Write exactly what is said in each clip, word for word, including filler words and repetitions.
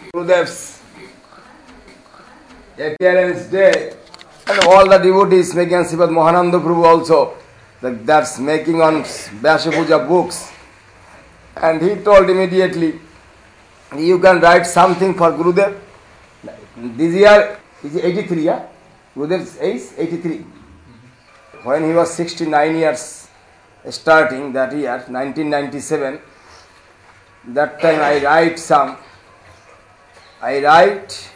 Gurudev's appearance day, and all the devotees making on Srimad Mahananda Prabhu also, that that's making on Vyasa Puja books. And he told immediately, you can write something for Gurudev. This year is eighty-three, yeah? Gurudev's age eighty-three. When he was sixty-nine years, starting that year, nineteen ninety-seven, that time I write some, I write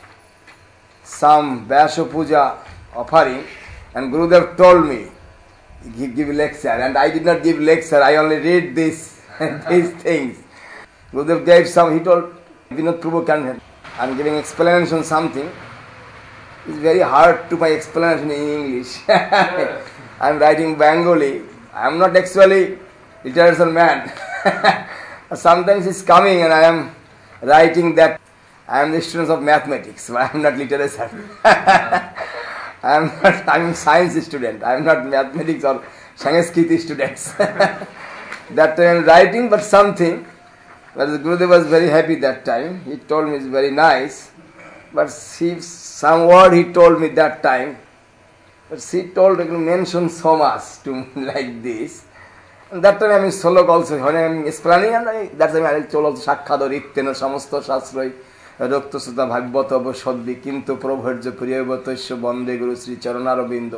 some Vyasa Puja offering, and Gurudev told me, give, give lecture, and I did not give lecture, I only read this, these things. Gurudev gave some, he told, Vinod Prabhu can, I'm giving explanation on something, it's very hard to my explanation in English. I'm writing Bengali, I'm not actually literature man. Sometimes it's coming and I am writing that I am the student of mathematics, but I am not literature. I am not, I am a science student, I am not mathematics or Sanskrit students. That time I am writing but something, but Gurudev was very happy that time, he told me it's very nice, but see, some word he told me that time, but she told, mention so much to me like this. And that time I am in Solok also, when I am explaining, and I, that time I told also, Shakkado Riktena Samasto Shastroi, Rokto Sutta Bhagavata Abhashoddi, Kintu Prabharja Priyavatosya Bande Guru Sri Charanarabindo.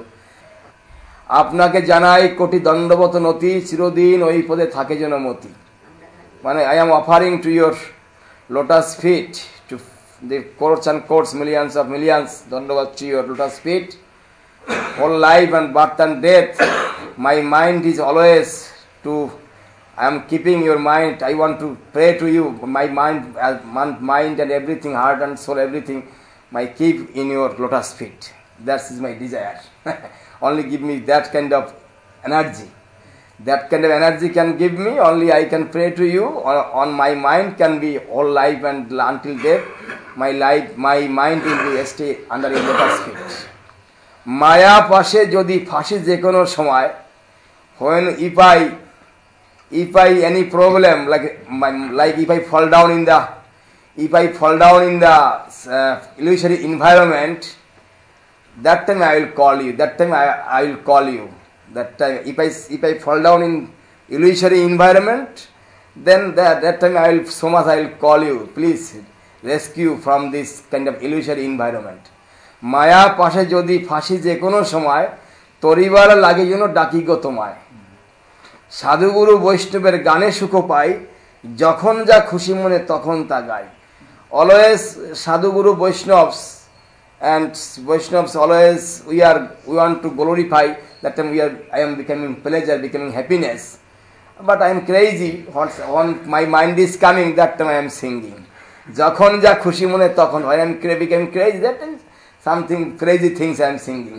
আপনাকে জানাই কোটি দণ্ডবত নতি চিরদিন ওই পদে থাকে যেন মতি মানে I am offering to your lotus feet, to the courts and courts, millions of millions, দণ্ডবত to your lotus feet, whole life and birth and death, my mind is always to, I am keeping your mind, I want to pray to you, my mind, mind and everything, heart and soul, everything, my keep in your lotus feet. That is my desire. Only give me that kind of energy. That kind of energy can give me, only I can pray to you, on, on my mind can be all life and until death, my life, my mind will be stay under your lotus feet. Maya pashe jodi fashi je kono shomoy, when if I if I any problem, like like if I fall down in the if I fall down in the uh, illusory environment, that time I will call you. That time I, I will call you. That time if I if I fall down in illusory environment, then that that time I will so much I will call you. Please rescue from this kind of illusory environment. Maya pashe jodi fashi je kono shomoy toribar lage jeno daki go tomaয় সাধুগুরু বৈষ্ণবের গানে সুখ পাই যখন যা খুশি মনে তখন তা গাই always sadhuguru Vaishnavas and Vaishnavas always we are we want to glorify that time we are I am becoming pleasure, becoming happiness, but I am crazy when my mind is coming, that time I am singing যখন যা খুশি মনে তখন I am becoming crazy, that is something crazy things I am singing.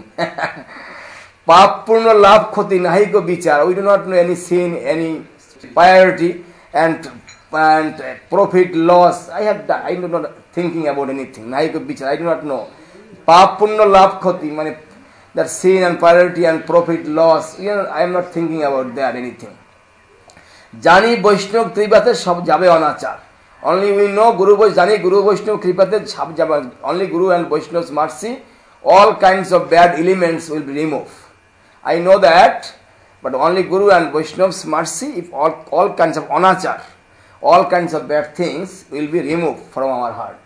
পাপ পূর্ণ লাভ ক্ষতি নাহিক বিচার, we do not know any sin, any piety and and profit loss, I have I do not thinking about anything, নাহিক বিচার, I do not know. পাপ পূর্ণ লাভ ক্ষতি মানে that sin and piety and profit loss, you know, I am not thinking about that anything. জানি বৈষ্ণব কৃপাতে সব যাবে অনাচার, only we know Guru Vaishnava, জানি Guru Vaishnava কৃপাতে সব যাবে, only Guru and Vaishnava's mercy, all kinds of bad elements will be removed. I know that, but only Guru and Vaishnava's mercy, if all, all kinds of anachar, all kinds of bad things will be removed from our heart.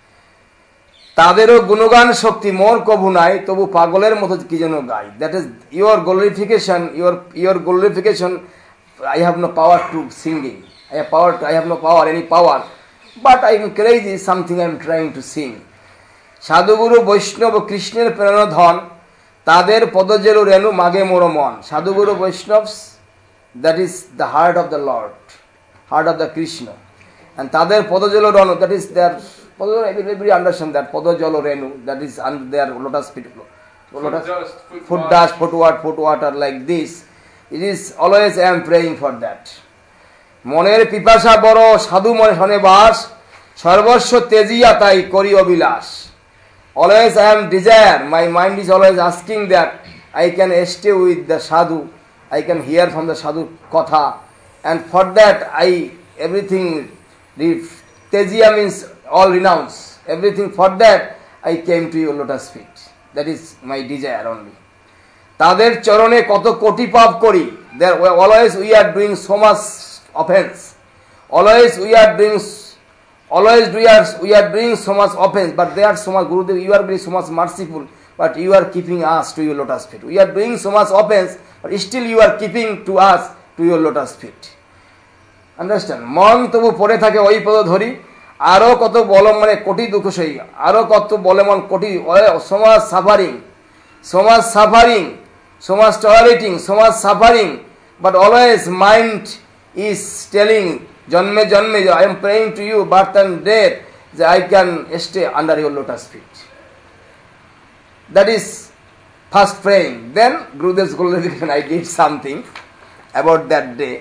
তাদেরও গুণগান শক্তি মোর কভু নাই তবু পাগলের মতো কি যেন গাই, that is your glorification, your your glorification, I have no power to singing, I have power to, I have no power, any power, but I am crazy, something I am trying to sing. সাধুগুরু বৈষ্ণব কৃষ্ণের প্রেরণা ধন তাদের পদজেল রেণু মাগে মোর মন, সাধুগুরু বৈষ্ণবস, that is the heart of the Lord, heart of the Krishna, and তাদের পদজেল রেণু, that is their everybody understand that পদজল Renu, that is under their lotus feet, lotus foot dust, foot water, foot water like this, it is always I am praying for that. মনের পিপাসা বড় সাধু মনে শনে বাস সর্বস্ব তেজিয়া তাই করি অবিলাস, always I am desire, my mind is always asking that I can stay with the sadhu, I can hear from the sadhu kotha, and for that I everything, the tejia means all renounce everything. For that I came to your lotus feet. That is my desire only. তাদের চরণে কত কোটি পাপ করি, there always we are doing so much offense, always we are doing always we are we are doing so much offense, but they are so much, Gurudev, you are very so much merciful, but you are keeping us to your lotus feet. We are doing so much offense, but still you are keeping to us to your lotus feet. Understand? মন তবু পড়ে থাকে ওই পদ ধরি, আরো কত বল মানে কোটি দুঃখ সই, আরো কত বলে মন কোটি, so much suffering, so much suffering, so much tolerating, so much suffering, but always mind is telling জন্মে জন্মে I am praying to you birth and death that I can stay under your lotus feet. That is first praying. Then Gurudev's glorification, I did something about that day.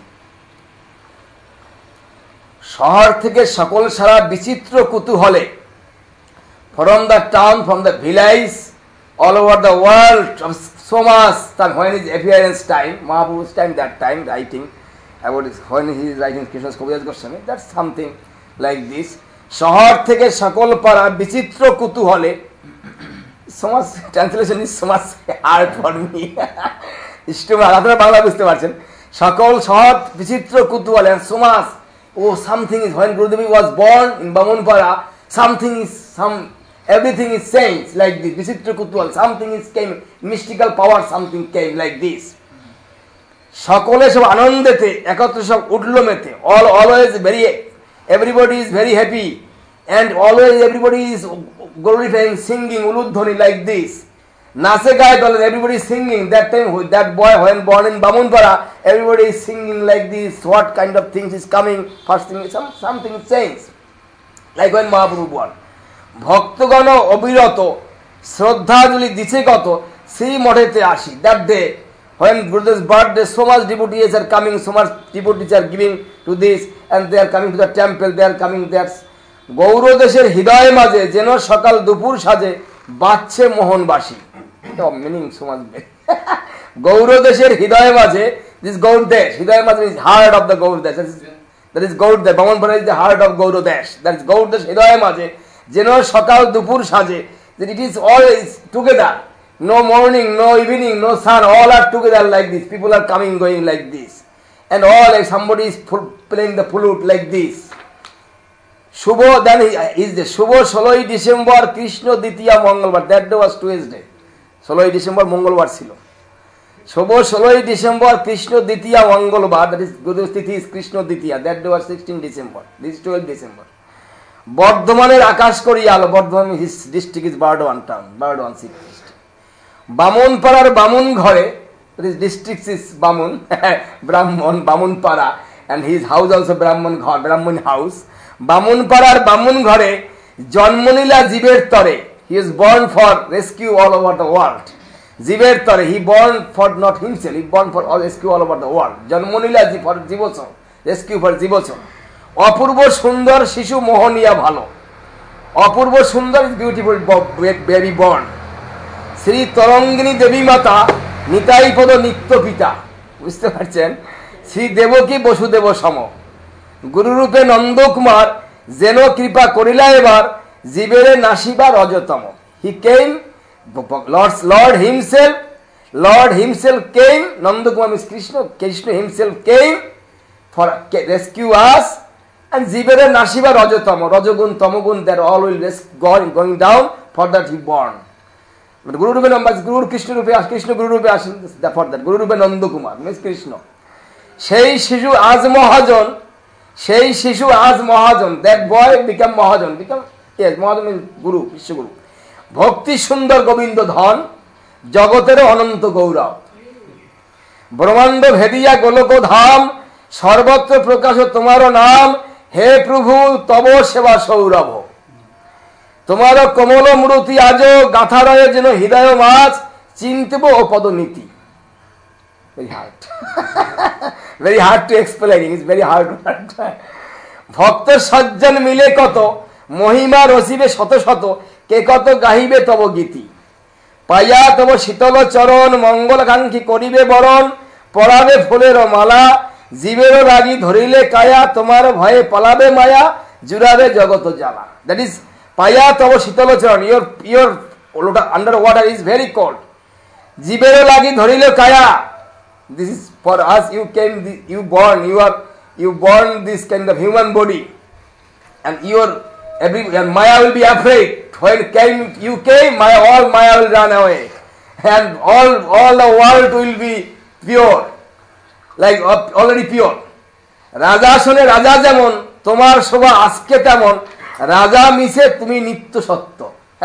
শহর থেকে সকল সারা বিচিত্র কুতূহলে, from the town, from the village, all over the world, so much time, when his appearance time, Mahaprabhu's time, that time, writing about his, when he is writing Krishna's Kaviraj Goswami, that's something like this. শহর থেকে সকল পাড়া বিচিত্র কুতূহলে, so much translation is so much hard for me. আপনারা বাংলা বুঝতে পারছেন, সকল শহর বিচিত্র কুতূহলে, and so much, oh, something is, when Gurudev was born in Bamunpara, something is, some, everything is changed like this, Vichitra Kutual, something is came, mystical power, something came like this. সকলে সব আনন্দেতে একত্র সব উঠলো মেতে, all always very, everybody is very happy, and always everybody is glorifying, singing uludhoni like this. নাচে গায়ে দলে, everybody is singing. That time that boy when born in Bamunpara, everybody is singing like this. What kind of things is coming? First thing, some something change. Like when Mahaprabhu born. ভক্তগণ অবিরত শ্রদ্ধাঞ্জলি দিছে কত, সেই মঠেতে আসি। That day when Gurudev's birthday, so much devotees are coming, so much devotees are giving to this, and they are coming to the temple, they are coming there. গৌরদেশের হৃদয় মাঝে যেন সকাল দুপুর সাজে বাজছে মোহনবাসী। Meaning so much. গৌরদেশের হৃদয় মাঝে, this গৌরদেশ, হৃদয় মাঝে is heart of the গৌরদেশ, that is গৌরদেশ, Bamanpara is the heart of গৌরদেশ, that is গৌরদেশ হৃদয় মাঝে যেন সকাল দুপুর সাজে, that it is always together, no morning, no evening, no sun, all are together like this, people are coming going like this, and all like somebody is playing the flute like this. Shubho, then is the শুভ ষোলোই December Krishna দ্বিতীয়া মঙ্গলবার, that day was Tuesday, ষোলোই ডিসেম্বর মঙ্গলবার ছিল, শুভ ষোলোই December Krishna দ্বিতীয়া মঙ্গলবার, that is Gurudev Tithi is Krishna দ্বিতীয়া, that day was sixteen December, this is twelve December. বর্ধমানের আকাশ করি আলো, Bardhaman his district is Bardwan town, Bardwan city district. বামুনপাড়ার বামুন ঘরে, that is district is বামুন, ব্রাহ্মণ Bamunpara, and his house also ব্রাহ্মণ ঘর, ব্রাহ্মণ house. বামুনপাড়ার বামুন ঘরে জন্ম নিলা জীবের তরে, he is born for rescue all over the world. জীবের তরে, he born for not himself, he born for all rescue all over the world. জন্ম নিলা for জীবচর, rescue for জীবচর. অপূর্ব সুন্দর শিশু মোহনিয়া ভালো, অপূর্ব সুন্দর beautiful baby born. Shri Tarangini Devi মাতা নিতাই পদ নিত্য পিতা, বুঝতে পারছেন, শ্রী দেবকী বসুদেব সম। গুরুরূপে নন্দকুমার যেন কৃপা করিলা এবার, জীবেরে নাসিবা রজতম। He came, lord lord himself, lord himself came, Nandakumar means Krishna, Krishna himself came for rescue us, and জীবেরে নাসিবা রজতম, রজগুণ তমগুণ, that all will going going down, for that he born. But Guru রূপে নম্বর, গুরুর কৃষ্ণ রূপে, কৃষ্ণ গুরু রূপে আসেন, for that গুরু রূপে নন্দকুমার মিন্স কৃষ্ণ। সেই শিশু আজ মহাজন, সেই শিশু আজ মহাজন, that boy become Mahajan, become yes, Mahajan means গুরু, বিশ্বগুরু। ভক্তি সুন্দর গোবিন্দ ধন, জগতের অনন্ত গৌরব। ব্রহ্মাণ্ড ভেদিয়া গোলক ধাম, সর্বত্র প্রকাশ তোমার নাম, হে প্রভু তব সেবা সৌরভ। তোমার কমল মূর্তি আজ গাথা রয়ে যেন হৃদয় মাছ, চিন্তিব ও পদনীতি। Very hard. Very hard to explain, it's very hard. ভক্ত সজ্জন মিলে কত, মহিমা রসিবে শত শত, কে কত গাহিবে তব গীতি। পাইয়া তব শীতল চরণ, মঙ্গলকাঙ্ক্ষী করিবে বরণ, পরাবে ফুলের মালা, জীবের রাগি ধরিলে কায়া, তোমার ভয়ে পলাবে মায়া, জুড়াবে জগত জ্বালা। That is, পায়া তব শীতলোচরণ, your your under water is very cold. জীবেরও লাগি ধরিল কায়া। This is for us, you came, you born, you are, you born this kind of human body, and your every and Maya will be afraid. When came you came, Maya, all Maya will run away, and all all the world will be pure, like already pure. রাজা শোনে রাজা যেমন, তোমার শোভা আজকে তেমন, রাজা মিশে তুমি নিত্য সত্য।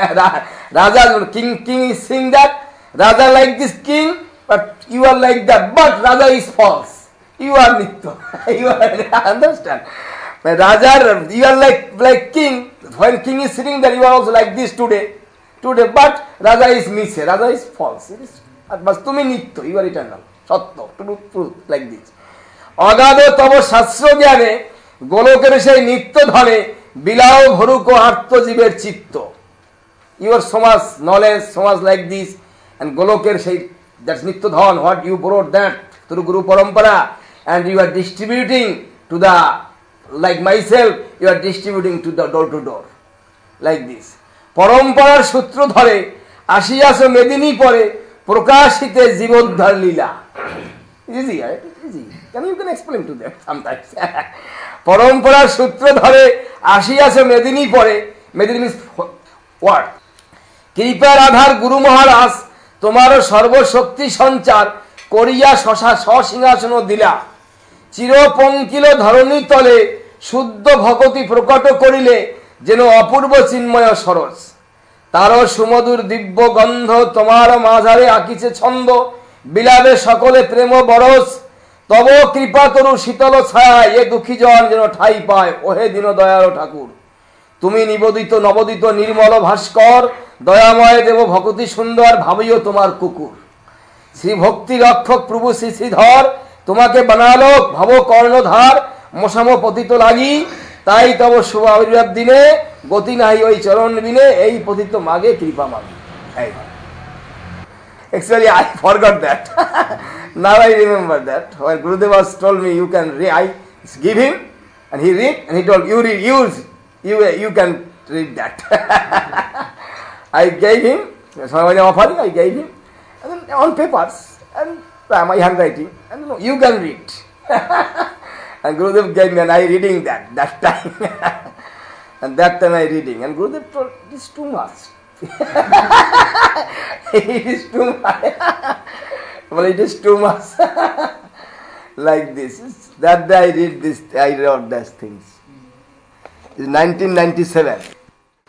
রাজা king king is saying that Raja like this king, but you are like that, but Raja is false, you are nitya. You are, understand? But Raja, you are like like king. When king is sitting there, you are also like this today, today. But Raja is mishe, Raja is false. It is, but tumi nitya, you are eternal, satya, truth, truth, like this. অগাধ তব শাস্ত্র জ্ঞানে গোলকের সেই নিত্য ধনে বিলাও ভরুক আত্মজীবের চিত্ত। Your so much knowledge, so much like this, and গোলকের সেই that's নিত্য ধন, what you brought that through Guru Parampara, and you are distributing to the, like myself, you are distributing to the door to door, like this. পরম্পরার সূত্র ধরে আসিয়াছ মেদিনী পরে প্রকাশিতে জীবোদ্ধার লীলা। Easy, right? Easy. Can you can explain to them sometimes? পরম্পরার সূত্র ধরে আসিয়াছ মেদিনী পরে, মেদিনী means what? কৃপার আধার গুরু মহারাজ তোমার সর্বশক্তি সঞ্চার করিয়া শশা সসিংহাসন দিলা। চিরপঙ্কিল ধরণী তলে শুদ্ধ ভগতি প্রকট করিলে যেন অপূর্ব চিন্ময় সরস। তার সুমধুর দিব্য গন্ধ তোমার মাঝারে আঁকিছে ছন্দ, বিলাবে সকলে প্রেম বরস। তব কৃপা তরু শীতল ছায়া এ দুঃখী জন যেন ঠাই পায়, ওহে দীন দয়াল ঠাকুর। তুমি নিবেদিত নবদিত নির্মল ভাস্কর, দয়াময় দেব ভগতি সুন্দর ভাবিও তোমার কুকুর। শ্রী ভক্তি রক্ষক প্রভু শ্রী শ্রীধর তোমাকে বানালো ভব কর্ণধার, মশাম পতিত লাগি তাই তব শুভ আবির্ভাব দিনে গতি নাই ওই চরণ বিনে, এই পতিত মাগে কৃপা মাগে। Actually, I forgot that. Now I remember that. When Gurudev has told me, you can read, I give him, and he read, and he told, you read, you, you, you can read that. I gave him, so when I offering, I gave him, and then on papers, and my handwriting, and you, know, you can read. And Gurudev gave me, and I reading that, that time. And that time I reading, and Gurudev told, this is too much. It is too much. Well, it is too much. Like this. That day I read this, I wrote these things. It's nineteen ninety-seven.